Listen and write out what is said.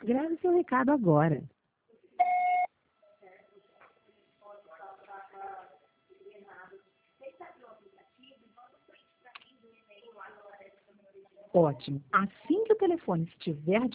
Grave seu recado agora. Ótimo. Assim que o telefone estiver